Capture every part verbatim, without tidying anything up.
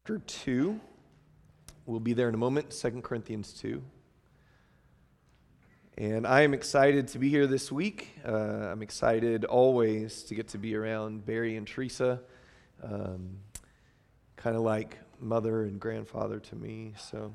chapter two. We'll be there in a moment, Second Corinthians two. And I am excited to be here this week. Uh, I'm excited always to get to be around Barry and Teresa, um, kind of like mother and grandfather to me. So,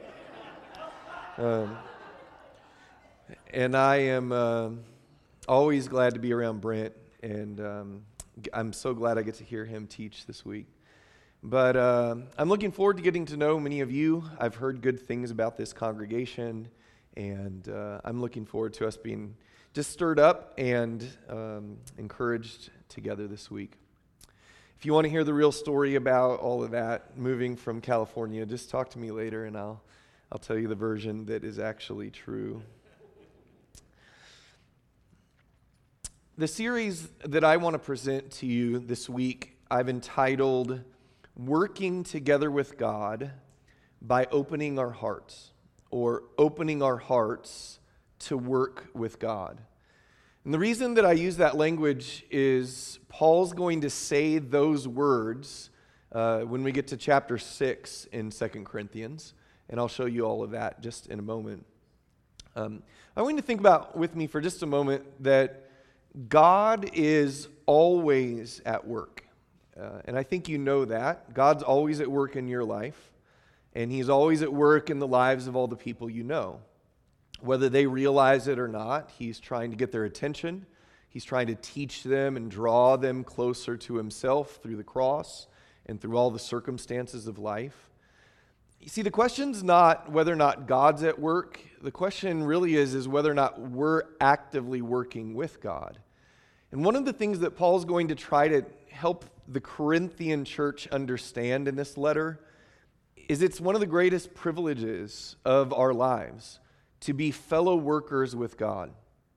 um, and I am uh, always glad to be around Brent, and um, I'm so glad I get to hear him teach this week. But uh, I'm looking forward to getting to know many of you. I've heard good things about this congregation, and uh, I'm looking forward to us being just stirred up and um, encouraged together this week. If you want to hear the real story about all of that, moving from California, just talk to me later, and I'll I'll tell you the version that is actually true. The series that I want to present to you this week, I've entitled Working Together with God by Opening Our Hearts, or Opening Our Hearts to Work with God. And the reason that I use that language is Paul's going to say those words uh, when we get to chapter six in Second Corinthians, and I'll show you all of that just in a moment. Um, I want you to think about with me for just a moment that God is always at work. Uh, and I think you know that. God's always at work in your life, and He's always at work in the lives of all the people you know. Whether they realize it or not, He's trying to get their attention. He's trying to teach them and draw them closer to Himself through the cross and through all the circumstances of life. You see, the question's not whether or not God's at work. The question really is, is whether or not we're actively working with God. And one of the things that Paul's going to try to help the Corinthian church understand in this letter is it's one of the greatest privileges of our lives to be fellow workers with God.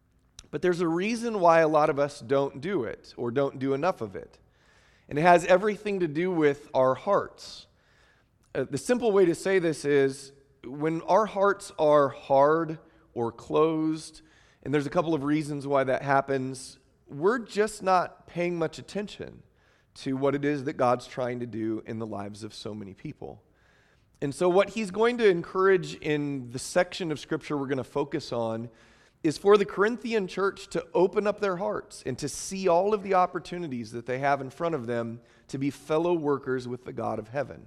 But there's a reason why a lot of us don't do it or don't do enough of it. And it has everything to do with our hearts. Uh, the simple way to say this is when our hearts are hard or closed, and there's a couple of reasons why that happens, we're just not paying much attention to what it is that God's trying to do in the lives of so many people. And so what he's going to encourage in the section of Scripture we're going to focus on is for the Corinthian church to open up their hearts and to see all of the opportunities that they have in front of them to be fellow workers with the God of heaven.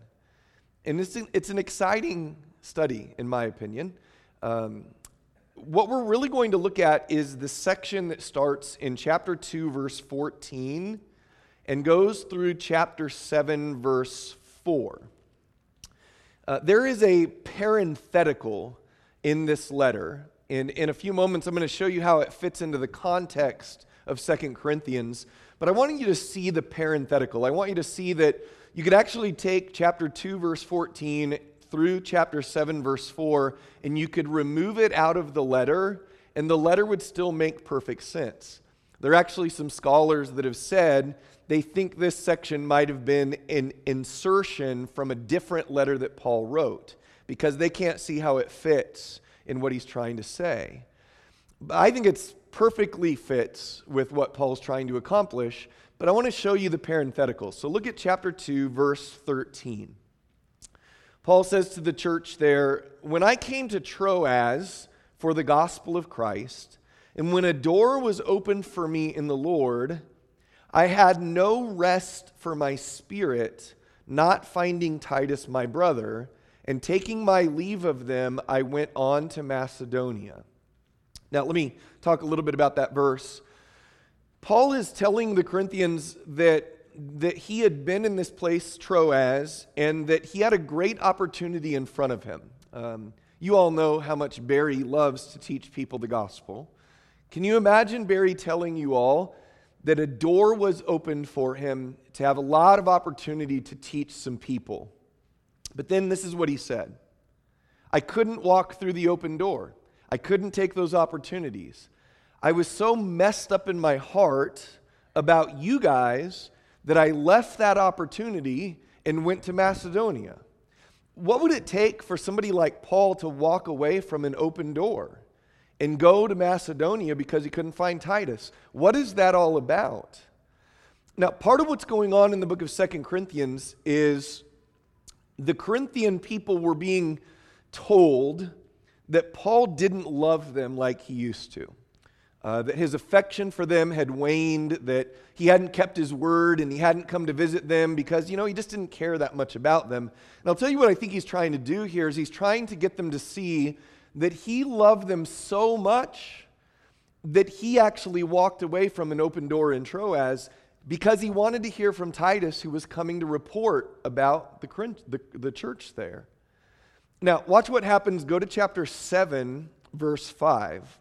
And it's an, it's an exciting study, in my opinion. Um, what we're really going to look at is the section that starts in chapter two, verse fourteen, and goes through chapter seven, verse four. Uh, there is a parenthetical in this letter. And in a few moments, I'm going to show you how it fits into the context of Second Corinthians. But I want you to see the parenthetical. I want you to see that you could actually take chapter two, verse fourteen, through chapter seven, verse four, and you could remove it out of the letter, and the letter would still make perfect sense. There are actually some scholars that have said they think this section might have been an insertion from a different letter that Paul wrote because they can't see how it fits in what he's trying to say. But I think it's perfectly fits with what Paul's trying to accomplish, but I want to show you the parenthetical. So look at chapter two, verse thirteen. Paul says to the church there, "When I came to Troas for the gospel of Christ, and when a door was opened for me in the Lord, I had no rest for my spirit, not finding Titus my brother, and taking my leave of them, I went on to Macedonia." Now, let me talk a little bit about that verse. Paul is telling the Corinthians that, that he had been in this place, Troas, and that he had a great opportunity in front of him. Um, you all know how much Barry loves to teach people the gospel. Can you imagine Barry telling you all that a door was opened for him to have a lot of opportunity to teach some people? But then this is what he said. I couldn't walk through the open door. I couldn't take those opportunities. I was so messed up in my heart about you guys that I left that opportunity and went to Macedonia. What would it take for somebody like Paul to walk away from an open door and go to Macedonia because he couldn't find Titus? What is that all about? Now, part of what's going on in the book of Second Corinthians is the Corinthian people were being told that Paul didn't love them like he used to, uh, that his affection for them had waned, that he hadn't kept his word and he hadn't come to visit them because, you know, he just didn't care that much about them. And I'll tell you what I think he's trying to do here is he's trying to get them to see that he loved them so much that he actually walked away from an open door in Troas because he wanted to hear from Titus, who was coming to report about the, the, the church there. Now, watch what happens. Go to chapter seven, verse five.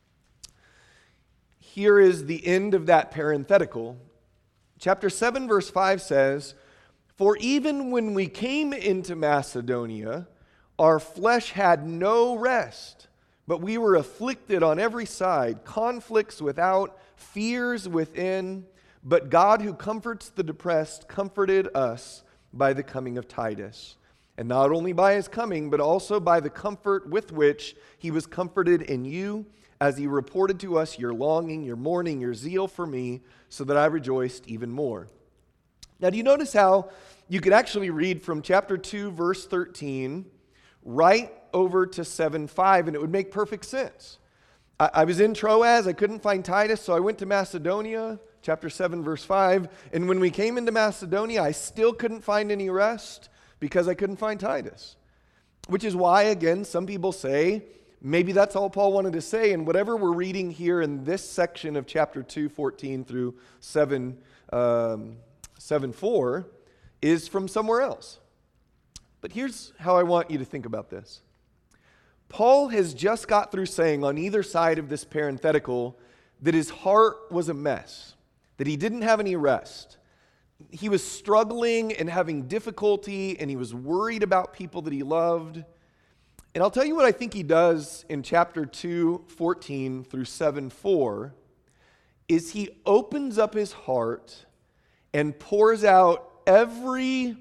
Here is the end of that parenthetical. Chapter seven, verse five says, "For even when we came into Macedonia, our flesh had no rest, but we were afflicted on every side, conflicts without, fears within. But God, who comforts the depressed, comforted us by the coming of Titus. And not only by his coming, but also by the comfort with which he was comforted in you, as he reported to us your longing, your mourning, your zeal for me, so that I rejoiced even more." Now, do you notice how you could actually read from chapter two, verse thirteen, right over to seven five, and it would make perfect sense. I, I was in Troas, I couldn't find Titus, so I went to Macedonia, chapter seven, verse five, and when we came into Macedonia, I still couldn't find any rest because I couldn't find Titus. Which is why, again, some people say, maybe that's all Paul wanted to say, and whatever we're reading here in this section of chapter two, fourteen through seven, um, seven four is from somewhere else. But here's how I want you to think about this. Paul has just got through saying on either side of this parenthetical that his heart was a mess, that he didn't have any rest. He was struggling and having difficulty, and he was worried about people that he loved. And I'll tell you what I think he does in chapter two, fourteen through seven four, is he opens up his heart and pours out every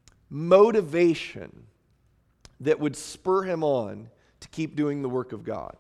motivation that would spur him on to keep doing the work of God.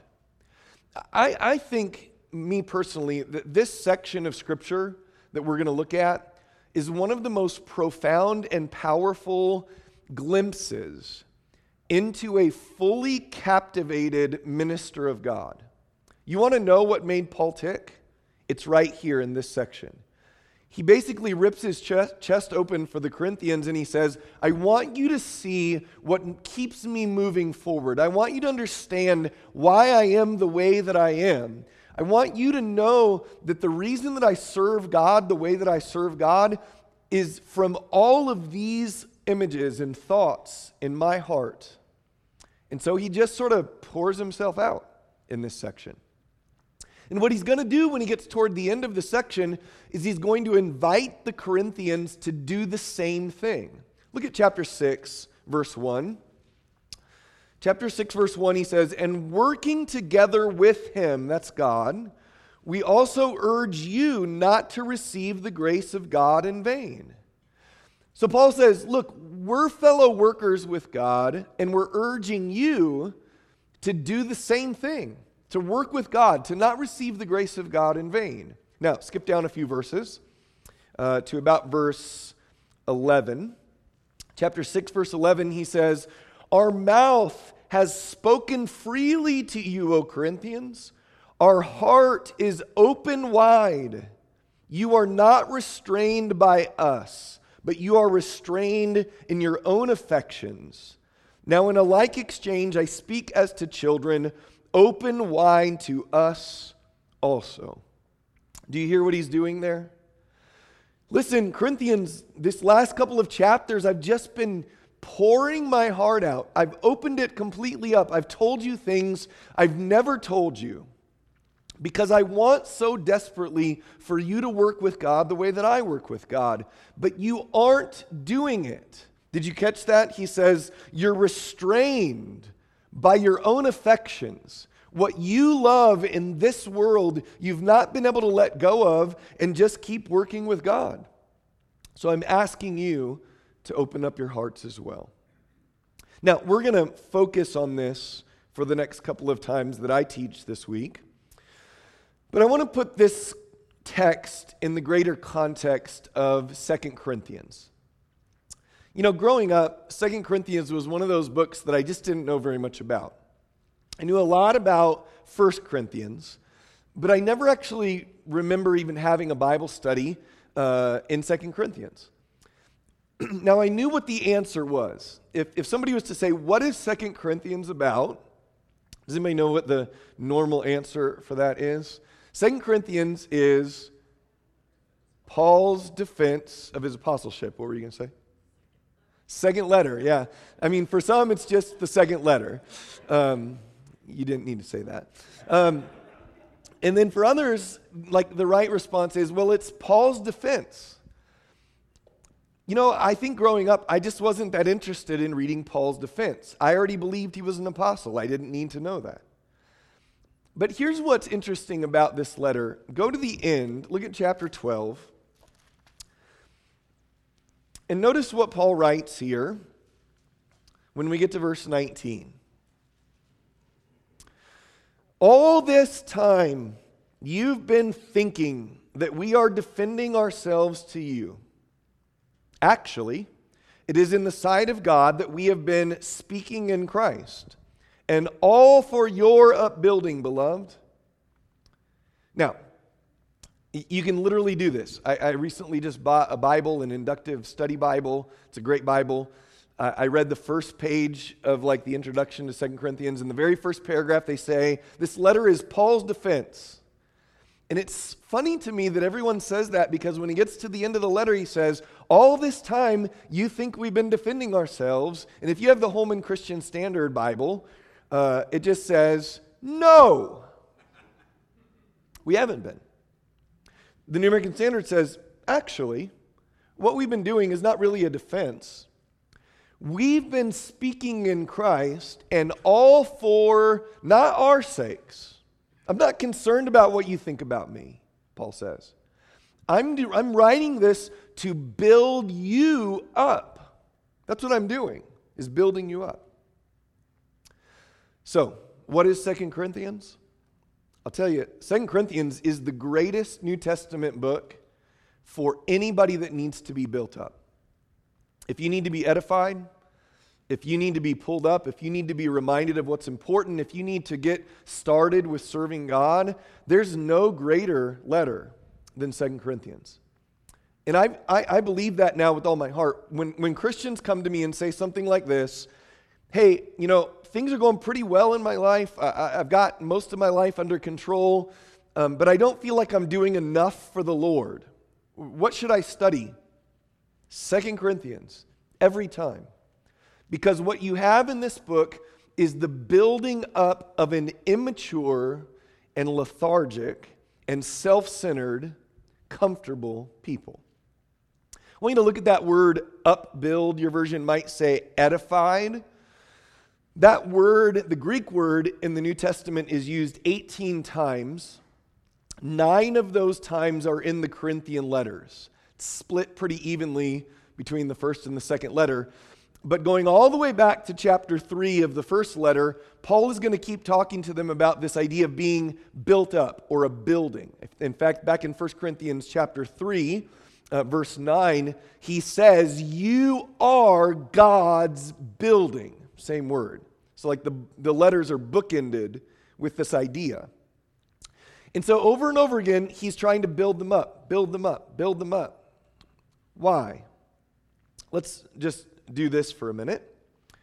I, I think, me personally, that this section of Scripture that we're going to look at is one of the most profound and powerful glimpses into a fully captivated minister of God. You want to know what made Paul tick? It's right here in this section. He basically rips his chest, chest open for the Corinthians and he says, I want you to see what keeps me moving forward. I want you to understand why I am the way that I am. I want you to know that the reason that I serve God the way that I serve God is from all of these images and thoughts in my heart. And so he just sort of pours himself out in this section. And what he's going to do when he gets toward the end of the section is he's going to invite the Corinthians to do the same thing. Look at chapter six, verse one. Chapter six, verse one, he says, and working together with him, that's God, we also urge you not to receive the grace of God in vain. So Paul says, look, we're fellow workers with God, and we're urging you to do the same thing, to work with God, to not receive the grace of God in vain. Now, skip down a few verses uh, to about verse eleven. Chapter six, verse eleven, he says, our mouth has spoken freely to you, O Corinthians. Our heart is open wide. You are not restrained by us, but you are restrained in your own affections. Now, in a like exchange, I speak as to children, open wide to us also. Do you hear what he's doing there? Listen, Corinthians, this last couple of chapters, I've just been pouring my heart out. I've opened it completely up. I've told you things I've never told you because I want so desperately for you to work with God the way that I work with God, but you aren't doing it. Did you catch that? He says, you're restrained by your own affections. What you love in this world, you've not been able to let go of and just keep working with God. So I'm asking you to open up your hearts as well. Now, we're going to focus on this for the next couple of times that I teach this week. But I want to put this text in the greater context of Second Corinthians. You know, growing up, Second Corinthians was one of those books that I just didn't know very much about. I knew a lot about First Corinthians, but I never actually remember even having a Bible study uh, in Second Corinthians. Now, I knew what the answer was. If, if somebody was to say, what is Second Corinthians about? Does anybody know what the normal answer for that is? Second Corinthians is Paul's defense of his apostleship. What were you going to say? Second letter, yeah. I mean, for some, it's just the second letter. Um, you didn't need to say that. Um, and then for others, like the right response is, well, it's Paul's defense. You know, I think growing up, I just wasn't that interested in reading Paul's defense. I already believed he was an apostle. I didn't need to know that. But here's what's interesting about this letter. Go to the end, look at chapter twelve. And notice what Paul writes here when we get to verse nineteen. All this time, you've been thinking that we are defending ourselves to you. Actually, it is in the sight of God that we have been speaking in Christ, and all for your upbuilding, beloved. Now, you can literally do this. I, I recently just bought a Bible, an inductive study Bible. It's a great Bible. Uh, I read the first page of like the introduction to Second Corinthians. In the very first paragraph, they say, this letter is Paul's defense. And it's funny to me that everyone says that because when he gets to the end of the letter, he says, all this time you think we've been defending ourselves. And if you have the Holman Christian Standard Bible, uh, it just says, no, we haven't been. The New American Standard says, actually, what we've been doing is not really a defense. We've been speaking in Christ, and all for not our sakes. I'm not concerned about what you think about me, Paul says. I'm, do, I'm writing this to build you up. That's what I'm doing, is building you up. So, what is Second Corinthians? I'll tell you, Second Corinthians is the greatest New Testament book for anybody that needs to be built up. If you need to be edified, if you need to be pulled up, if you need to be reminded of what's important, if you need to get started with serving God, there's no greater letter than Second Corinthians. And I, I, I believe that now with all my heart. When, when Christians come to me and say something like this, hey, you know, things are going pretty well in my life. I, I've got most of my life under control, um, but I don't feel like I'm doing enough for the Lord. What should I study? Second Corinthians, every time. Because what you have in this book is the building up of an immature and lethargic and self-centered, comfortable people. I want you to look at that word upbuild. Your version might say edified. That word, the Greek word in the New Testament, is used eighteen times. Nine of those times are in the Corinthian letters. It's split pretty evenly between the first and the second letter. But going all the way back to chapter three of the first letter, Paul is going to keep talking to them about this idea of being built up or a building. In fact, back in First Corinthians chapter three, uh, verse nine, he says, you are God's building. Same word. So like the, the letters are bookended with this idea. And so over and over again, he's trying to build them up, build them up, build them up. Why? Let's just do this for a minute.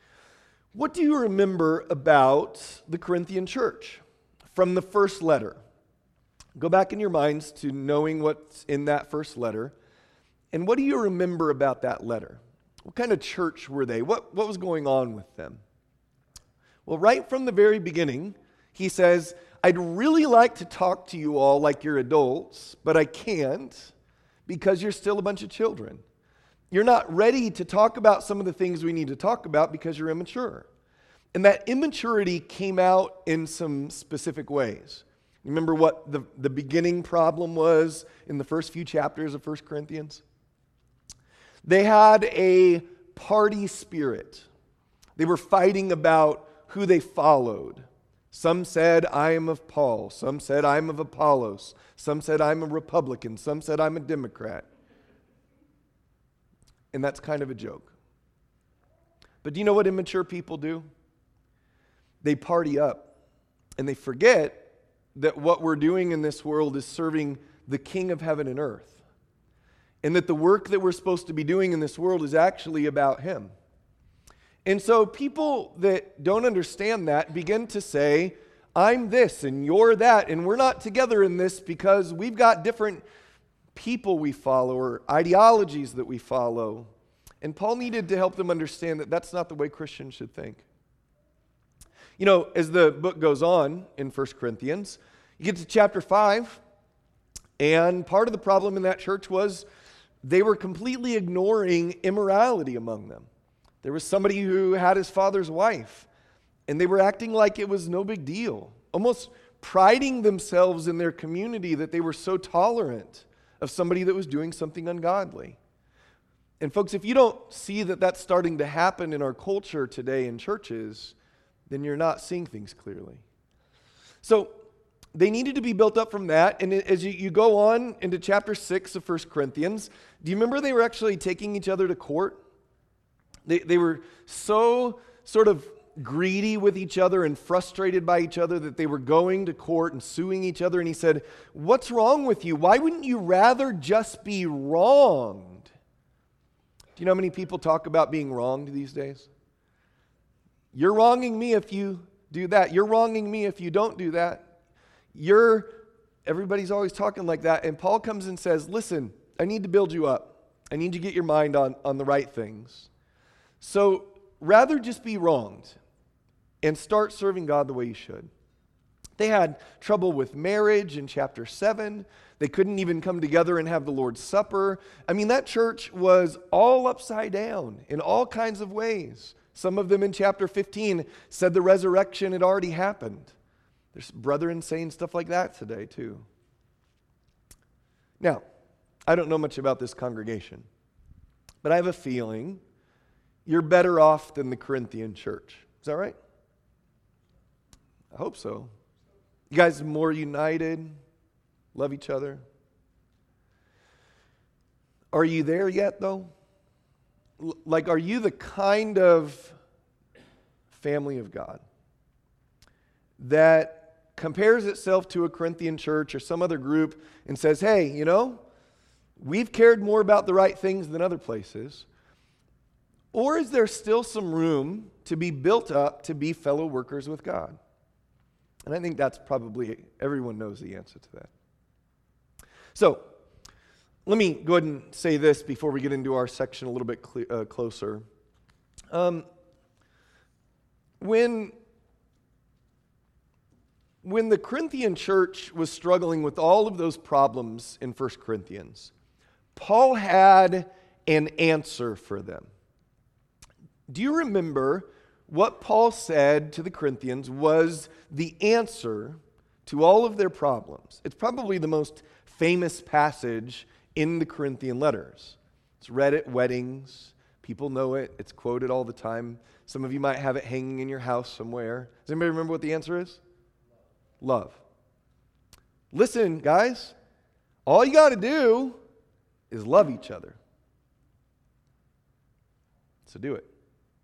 What do you remember about the Corinthian church from the first letter? Go back in your minds to knowing what's in that first letter. And what do you remember about that letter? What kind of church were they? What, what was going on with them? Well, right from the very beginning, he says, I'd really like to talk to you all like you're adults, but I can't because you're still a bunch of children. You're not ready to talk about some of the things we need to talk about because you're immature. And that immaturity came out in some specific ways. Remember what the, the beginning problem was in the first few chapters of First Corinthians? They had a party spirit. They were fighting about who they followed. Some said, I am of Paul. Some said, I am of Apollos. Some said, I'm a Republican. Some said, I'm a Democrat. And that's kind of a joke. But do you know what immature people do? They party up, and they forget that what we're doing in this world is serving the King of heaven and earth, and that the work that we're supposed to be doing in this world is actually about Him. And so people that don't understand that begin to say, I'm this and you're that, and we're not together in this because we've got different people we follow or ideologies that we follow. And Paul needed to help them understand that that's not the way Christians should think. You know, as the book goes on in First Corinthians, you get to chapter five, and part of the problem in that church was they were completely ignoring immorality among them. There was somebody who had his father's wife, and they were acting like it was no big deal, almost priding themselves in their community that they were so tolerant of somebody that was doing something ungodly. And folks, if you don't see that that's starting to happen in our culture today in churches, then you're not seeing things clearly. So they needed to be built up from that. And as you, you go on into chapter six of First Corinthians, do you remember they were actually taking each other to court? They, they were so sort of greedy with each other and frustrated by each other that they were going to court and suing each other. And he said, what's wrong with you? Why wouldn't you rather just be wronged? Do you know how many people talk about being wronged these days? You're wronging me if you do that. You're wronging me if you don't do that. You're, everybody's always talking like that. And Paul comes and says, listen, I need to build you up. I need to get your mind on, on the right things. So rather just be wronged and start serving God the way you should. They had trouble with marriage in chapter seven. They couldn't even come together and have the Lord's Supper. I mean, that church was all upside down in all kinds of ways. Some of them in chapter fifteen said the resurrection had already happened. There's brethren saying stuff like that today too. Now, I don't know much about this congregation, but I have a feeling you're better off than the Corinthian church. Is that right? I hope so. You guys are more united, love each other. Are you there yet, though? L- like, are you the kind of family of God that compares itself to a Corinthian church or some other group and says, hey, you know, we've cared more about the right things than other places? Or is there still some room to be built up to be fellow workers with God? And I think that's probably, everyone knows the answer to that. So, let me go ahead and say this before we get into our section a little bit cl- uh, closer. Um, when, when the Corinthian church was struggling with all of those problems in First Corinthians, Paul had an answer for them. Do you remember what Paul said to the Corinthians was the answer to all of their problems? It's probably the most famous passage in the Corinthian letters. It's read at weddings. People know it. It's quoted all the time. Some of you might have it hanging in your house somewhere. Does anybody remember what the answer is? Love. Listen, guys, all you got to do is love each other. So do it.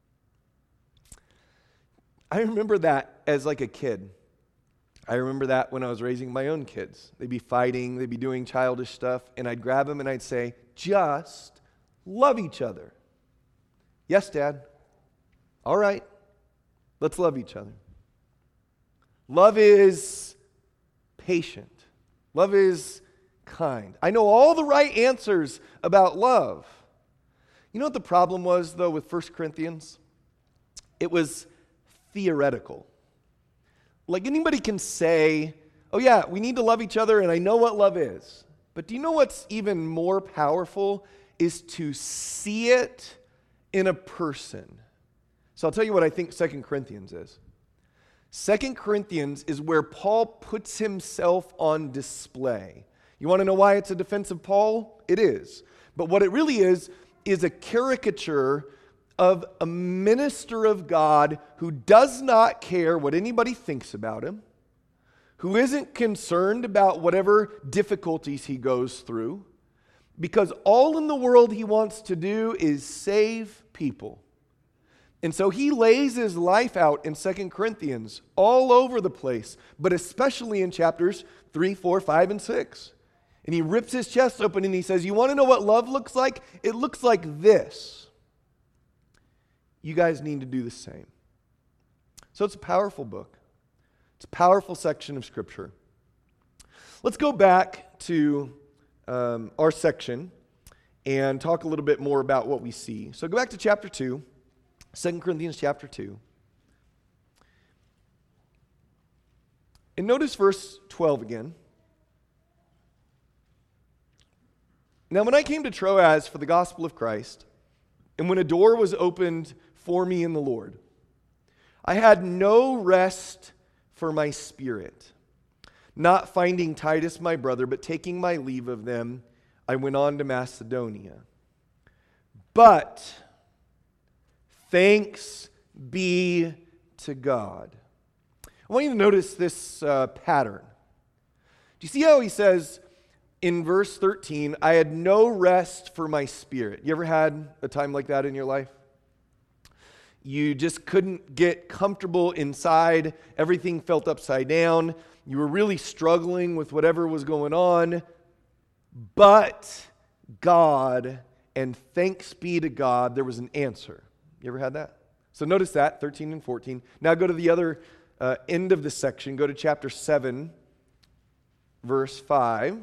I remember that as like a kid. I remember that when I was raising my own kids. They'd be fighting, they'd be doing childish stuff, and I'd grab them and I'd say, just love each other. Yes, Dad. All right, let's love each other. Love is patient. Love is kind. I know all the right answers about love. You know what the problem was, though, with First Corinthians? It was theoretical. Like anybody can say, oh yeah, we need to love each other and I know what love is. But do you know what's even more powerful is to see it in a person. So I'll tell you what I think Second Corinthians is. Second Corinthians is where Paul puts himself on display. You want to know why it's a defense of Paul? It is. But what it really is, is a caricature of a minister of God who does not care what anybody thinks about him, who isn't concerned about whatever difficulties he goes through, because all in the world he wants to do is save people. And so he lays his life out in Second Corinthians all over the place, but especially in chapters three, four, five, and six. And he rips his chest open and he says, you want to know what love looks like? It looks like this. You guys need to do the same. So it's a powerful book. It's a powerful section of Scripture. Let's go back to um, our section and talk a little bit more about what we see. So go back to chapter two, Second Corinthians chapter two. And notice verse twelve again. Now when I came to Troas for the gospel of Christ, and when a door was opened for me in the Lord, I had no rest for my spirit. Not finding Titus my brother, but taking my leave of them, I went on to Macedonia. But thanks be to God. I want you to notice this uh, pattern. Do you see how he says in verse thirteen, I had no rest for my spirit? You ever had a time like that in your life? You just couldn't get comfortable inside. Everything felt upside down. You were really struggling with whatever was going on. But God, and thanks be to God, there was an answer. You ever had that? So notice that, thirteen and fourteen. Now go to the other uh, end of the section. Go to chapter seven, verse five.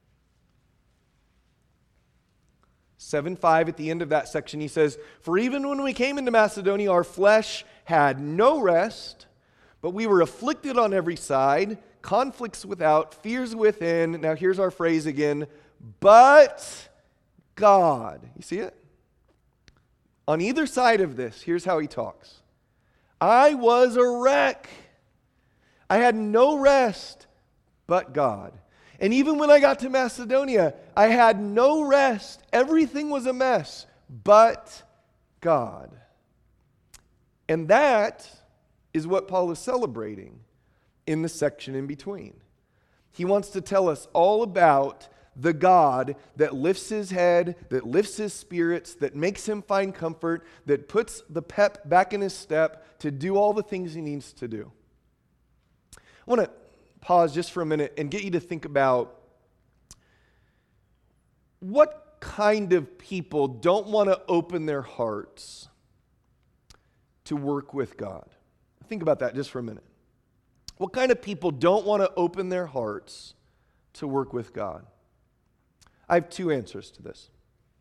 seven five, at the end of that section, he says, for even when we came into Macedonia, our flesh had no rest, but we were afflicted on every side, conflicts without, fears within. Now here's our phrase again, but God. You see it? On either side of this, here's how he talks. I was a wreck. I had no rest, but God. And even when I got to Macedonia, I had no rest. Everything was a mess, but God. And that is what Paul is celebrating in the section in between. He wants to tell us all about the God that lifts his head, that lifts his spirits, that makes him find comfort, that puts the pep back in his step to do all the things he needs to do. I want to pause just for a minute and get you to think about what kind of people don't want to open their hearts to work with God. Think about that just for a minute. What kind of people don't want to open their hearts to work with God? I have two answers to this.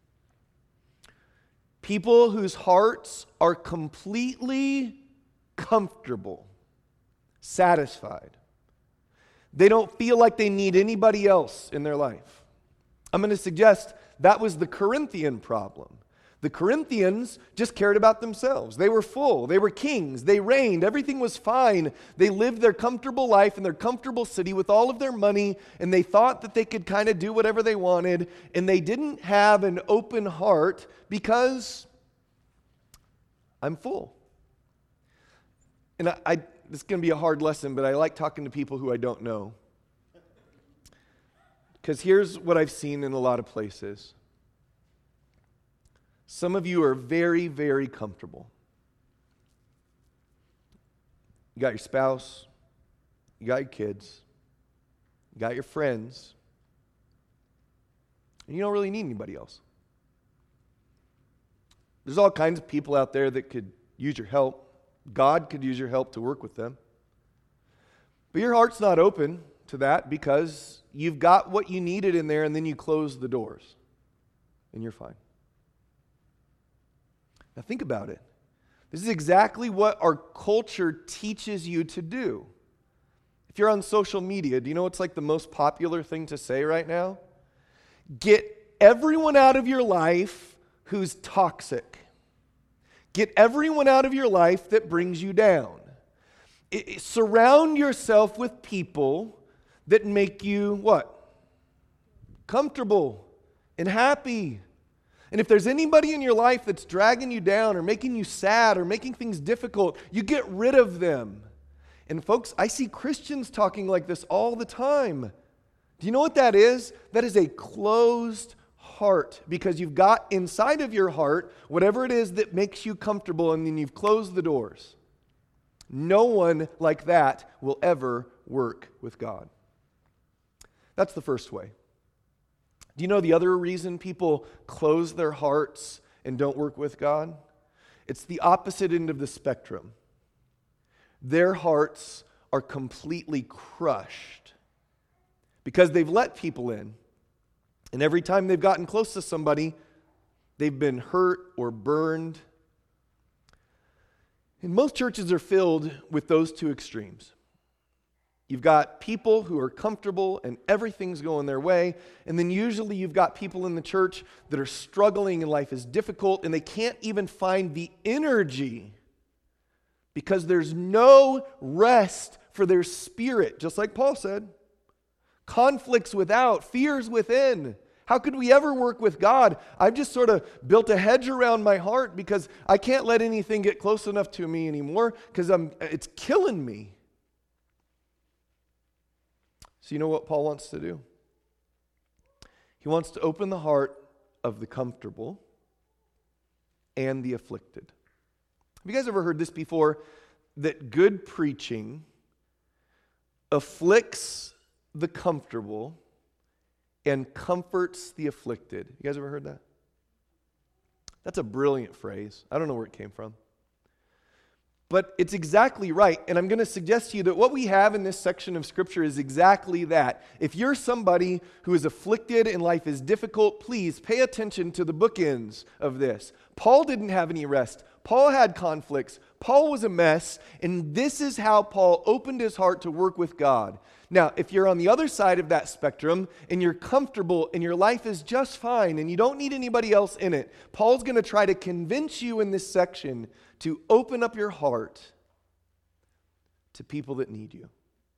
People whose hearts are completely comfortable, satisfied. They don't feel like they need anybody else in their life. I'm going to suggest that was the Corinthian problem. The Corinthians just cared about themselves. They were full. They were kings. They reigned. Everything was fine. They lived their comfortable life in their comfortable city with all of their money, and they thought that they could kind of do whatever they wanted, and they didn't have an open heart because I'm full. And I, I this is going to be a hard lesson, but I like talking to people who I don't know. Because here's what I've seen in a lot of places. Some of you are very, very comfortable. You got your spouse, you got your kids, you got your friends, and you don't really need anybody else. There's all kinds of people out there that could use your help. God could use your help to work with them. But your heart's not open to that because you've got what you needed in there and then you close the doors and you're fine. Now think about it. This is exactly what our culture teaches you to do. If you're on social media, do you know what's like the most popular thing to say right now? Get everyone out of your life who's toxic. Get everyone out of your life that brings you down. It, it, surround yourself with people that make you what? Comfortable and happy. And if there's anybody in your life that's dragging you down or making you sad or making things difficult, you get rid of them. And folks, I see Christians talking like this all the time. Do you know what that is? That is a closed heart because you've got inside of your heart whatever it is that makes you comfortable and then you've closed the doors. No one like that will ever work with God. That's the first way. Do you know the other reason people close their hearts and don't work with God? It's the opposite end of the spectrum. Their hearts are completely crushed because they've let people in. And every time they've gotten close to somebody, they've been hurt or burned. And most churches are filled with those two extremes. You've got people who are comfortable and everything's going their way, and then usually you've got people in the church that are struggling and life is difficult and they can't even find the energy because there's no rest for their spirit, just like Paul said. Conflicts without, fears within. How could we ever work with God? I've just sort of built a hedge around my heart because I can't let anything get close enough to me anymore because I'm it's killing me. So you know what Paul wants to do? He wants to open the heart of the comfortable and the afflicted. Have you guys ever heard this before? That good preaching afflicts the comfortable and comforts the afflicted. You guys ever heard that? That's a brilliant phrase. I don't know where it came from. But it's exactly right, and I'm going to suggest to you that what we have in this section of Scripture is exactly that. If you're somebody who is afflicted and life is difficult, please pay attention to the bookends of this. Paul didn't have any rest. Paul had conflicts. Paul was a mess, and this is how Paul opened his heart to work with God. Now, if you're on the other side of that spectrum and you're comfortable and your life is just fine and you don't need anybody else in it, Paul's going to try to convince you in this section to open up your heart to people that need you.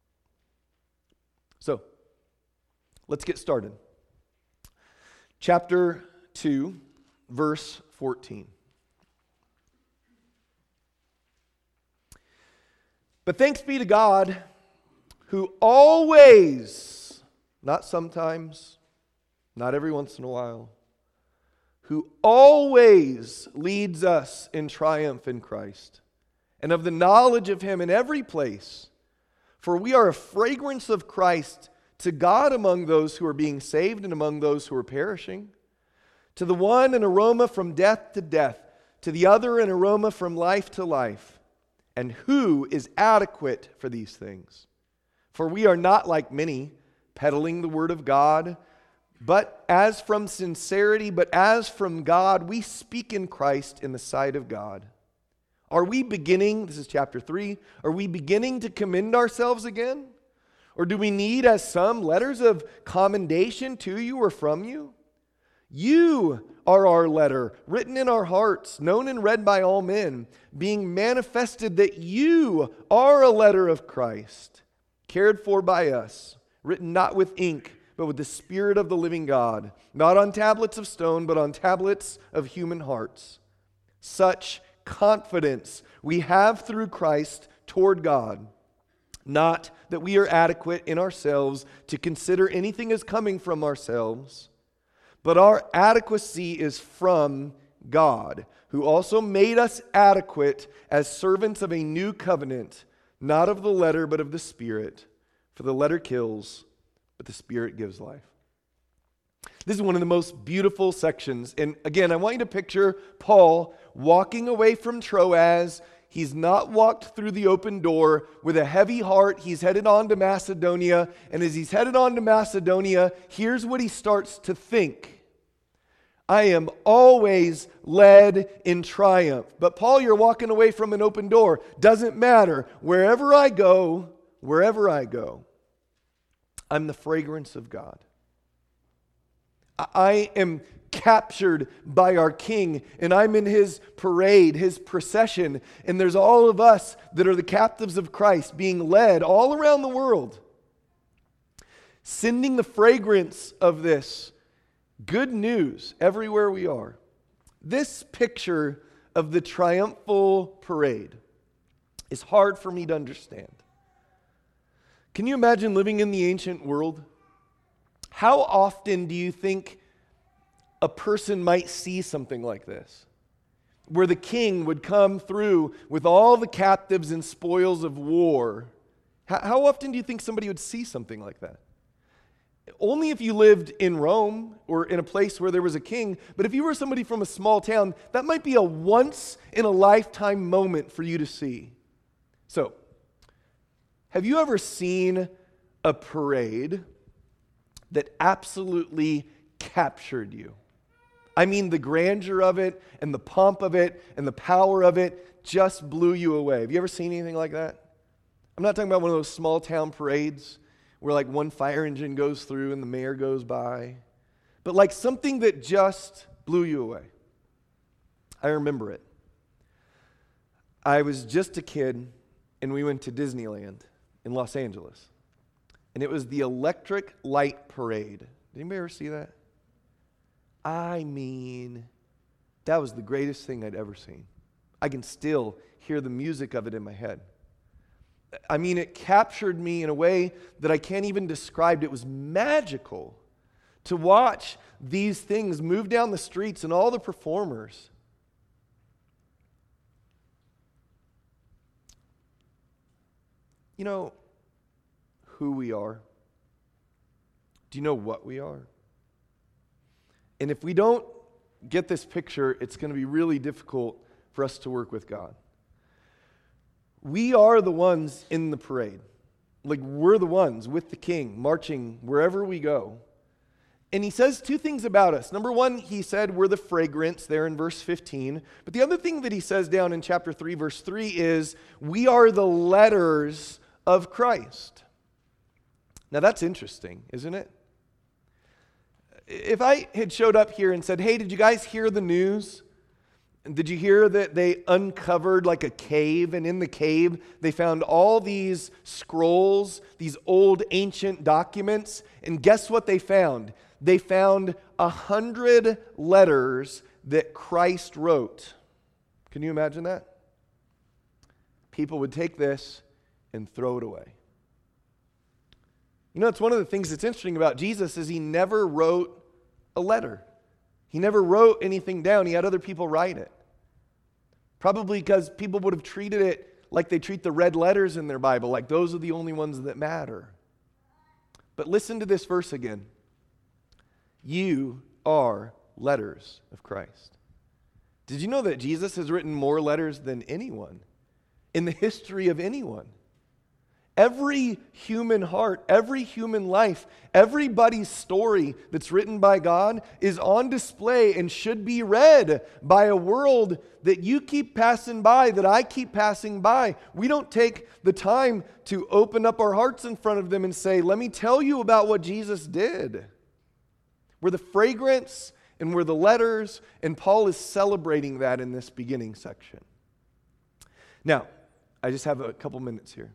So, let's get started. Chapter two, verse fourteen. But thanks be to God, who always, not sometimes, not every once in a while, who always leads us in triumph in Christ, and of the knowledge of Him in every place. For we are a fragrance of Christ to God among those who are being saved and among those who are perishing. To the one an aroma from death to death, to the other an aroma from life to life. And who is adequate for these things? For we are not like many, peddling the word of God, but as from sincerity, but as from God, we speak in Christ in the sight of God. Are we beginning, this is chapter three, are we beginning to commend ourselves again? Or do we need, as some, letters of commendation to you or from you? You are our letter, written in our hearts, known and read by all men, being manifested that you are a letter of Christ, cared for by us, written not with ink, but with the Spirit of the living God, not on tablets of stone, but on tablets of human hearts. Such confidence we have through Christ toward God, not that we are adequate in ourselves to consider anything as coming from ourselves, but our adequacy is from God, who also made us adequate as servants of a new covenant, not of the letter, but of the Spirit. For the letter kills, but the Spirit gives life. This is one of the most beautiful sections. And again, I want you to picture Paul walking away from Troas. He's not walked through the open door with a heavy heart. He's headed on to Macedonia. And as he's headed on to Macedonia, here's what he starts to think. I am always led in triumph. But Paul, you're walking away from an open door. Doesn't matter. Wherever I go, wherever I go, I'm the fragrance of God. I am captured by our King, and I'm in His parade, His procession, and there's all of us that are the captives of Christ being led all around the world, sending the fragrance of this good news everywhere we are. This picture of the triumphal parade is hard for me to understand. Can you imagine living in the ancient world? How often do you think a person might see something like this, where the king would come through with all the captives and spoils of war. How, how often do you think somebody would see something like that? Only if you lived in Rome or in a place where there was a king. But if you were somebody from a small town, that might be a once-in-a-lifetime moment for you to see. So, have you ever seen a parade that absolutely captured you? I mean, the grandeur of it and the pomp of it and the power of it just blew you away. Have you ever seen anything like that? I'm not talking about one of those small town parades where like one fire engine goes through and the mayor goes by, but like something that just blew you away. I remember it. I was just a kid and we went to Disneyland in Los Angeles, and it was the Electric Light Parade. Did anybody ever see that? I mean, that was the greatest thing I'd ever seen. I can still hear the music of it in my head. I mean, it captured me in a way that I can't even describe. It was magical to watch these things move down the streets and all the performers. You know who we are? Do you know what we are? And if we don't get this picture, it's going to be really difficult for us to work with God. We are the ones in the parade. Like, we're the ones with the king marching wherever we go. And he says two things about us. Number one, he said we're the fragrance there in verse fifteen. But the other thing that he says down in chapter three, verse three is we are the letters of Christ. Now that's interesting, isn't it? If I had showed up here and said, hey, did you guys hear the news? Did you hear that they uncovered like a cave, and in the cave they found all these scrolls, these old ancient documents, and guess what they found? They found a hundred letters that Christ wrote. Can you imagine that? People would take this and throw it away. You know, it's one of the things that's interesting about Jesus is he never wrote a letter. He never wrote anything down. He had other people write it. Probably because people would have treated it like they treat the red letters in their Bible, like those are the only ones that matter. But listen to this verse again. You are letters of Christ. Did you know that Jesus has written more letters than anyone in the history of anyone? Every human heart, every human life, everybody's story that's written by God is on display and should be read by a world that you keep passing by, that I keep passing by. We don't take the time to open up our hearts in front of them and say, let me tell you about what Jesus did. We're the fragrance and we're the letters, and Paul is celebrating that in this beginning section. Now, I just have a couple minutes here.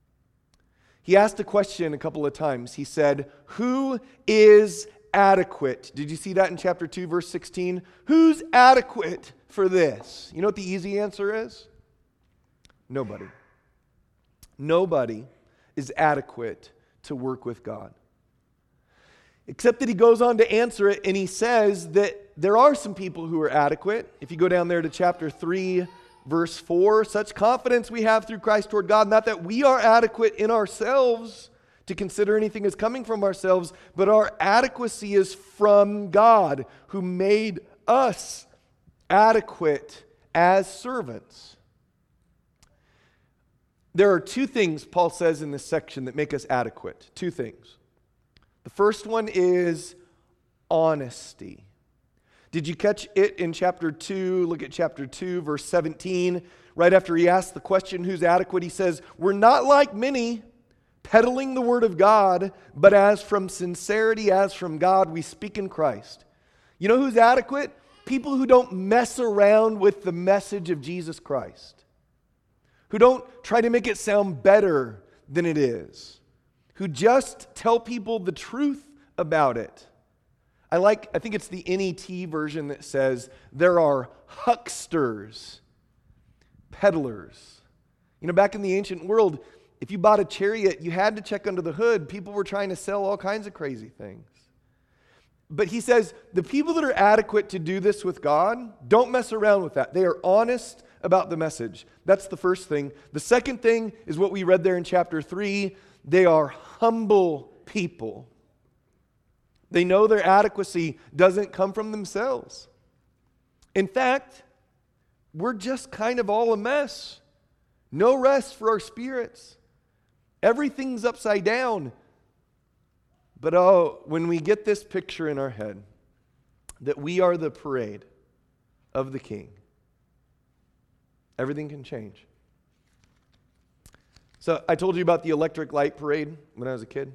He asked a question a couple of times. He said, who is adequate? Did you see that in chapter two, verse sixteen? Who's adequate for this? You know what the easy answer is? Nobody. Nobody is adequate to work with God. Except that he goes on to answer it, and he says that there are some people who are adequate. If you go down there to chapter three, verse four, such confidence we have through Christ toward God, not that we are adequate in ourselves to consider anything as coming from ourselves, but our adequacy is from God, who made us adequate as servants. There are two things Paul says in this section that make us adequate. Two things. The first one is honesty. Did you catch it in chapter two? Look at chapter two, verse seventeen. Right after he asks the question, who's adequate, he says, we're not like many, peddling the word of God, but as from sincerity, as from God, we speak in Christ. You know who's adequate? People who don't mess around with the message of Jesus Christ. Who don't try to make it sound better than it is. Who just tell people the truth about it. I like, I think it's the N E T version that says, there are hucksters, peddlers. You know, back in the ancient world, if you bought a chariot, you had to check under the hood. People were trying to sell all kinds of crazy things. But he says the people that are adequate to do this with God, don't mess around with that. They are honest about the message. That's the first thing. The second thing is what we read there in chapter three. They are humble people. They know their adequacy doesn't come from themselves. In fact, we're just kind of all a mess. No rest for our spirits. Everything's upside down. But oh, when we get this picture in our head, that we are the parade of the King, everything can change. So I told you about the electric light parade when I was a kid.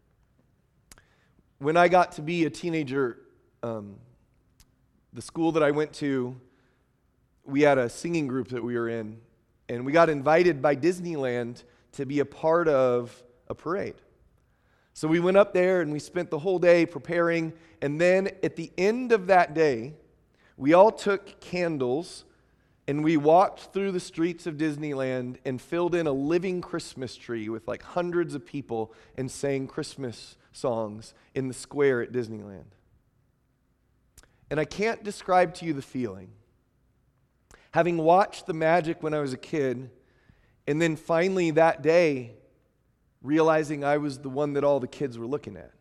When I got to be a teenager, um, the school that I went to, we had a singing group that we were in, and we got invited by Disneyland to be a part of a parade. So we went up there and we spent the whole day preparing, and then at the end of that day, we all took candles and we walked through the streets of Disneyland and filled in a living Christmas tree with like hundreds of people and sang Christmas songs in the square at Disneyland. And I can't describe to you the feeling. Having watched the magic when I was a kid, and then finally that day, realizing I was the one that all the kids were looking at.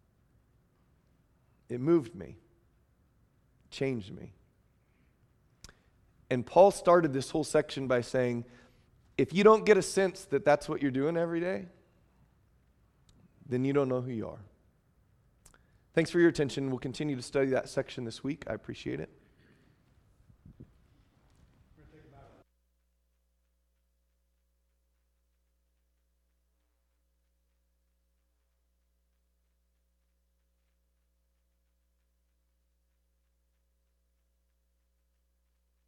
It moved me, changed me. And Paul started this whole section by saying, if you don't get a sense that that's what you're doing every day, then you don't know who you are. Thanks for your attention. We'll continue to study that section this week. I appreciate it.